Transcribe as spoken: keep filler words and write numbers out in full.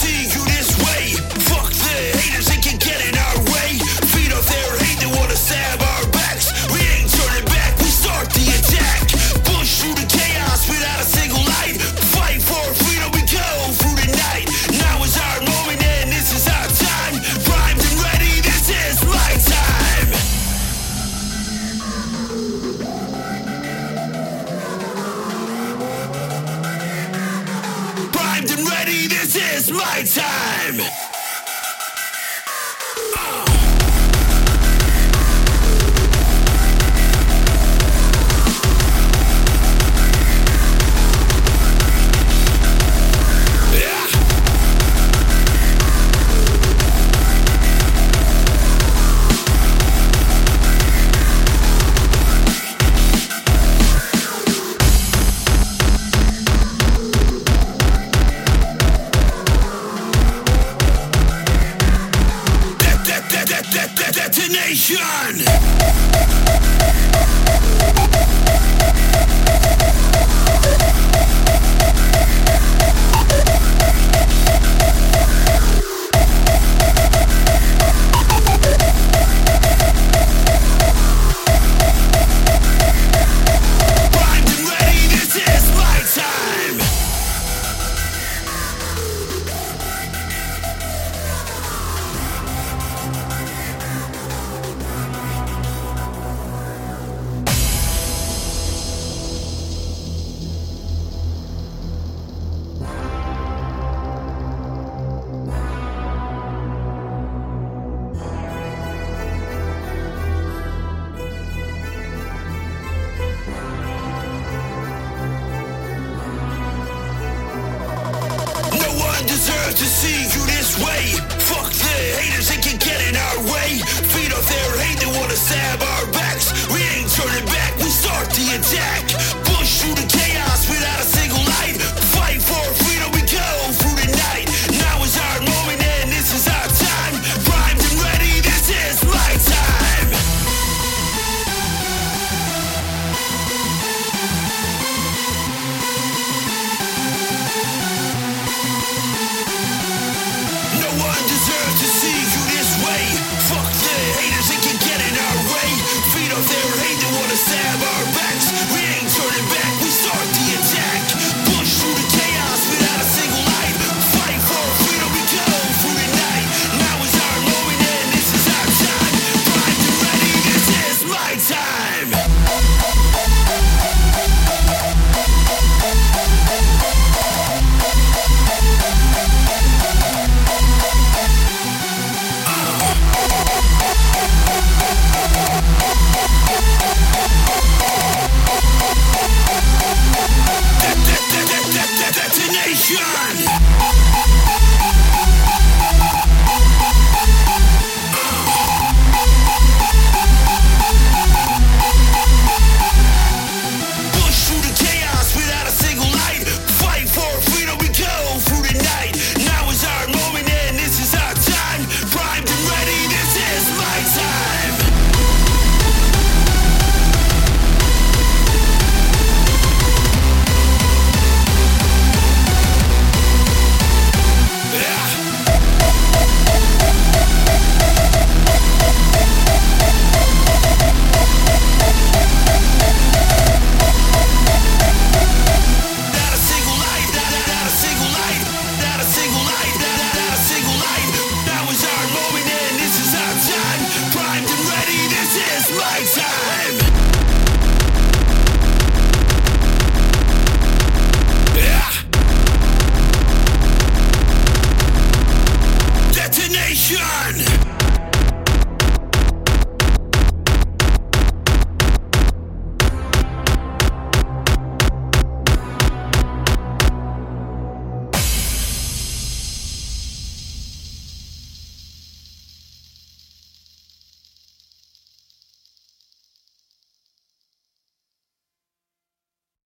see you this way. Fuck the haters, they can get in our way. Feed off their hate, they wanna stab our backs. We ain't turning back, we start the attack. Push through the chaos without a single light. Fight for freedom, we go through the night. Now is our moment and this is our time. Primed and ready, this is my time. Primed and ready, this is my time. Detonation! Deserve to see you this way. Fuck the haters, they can get in our way. Feed off their hate, they wanna stab our backs. We ain't turning back, we start the attack. Push through the chaos without a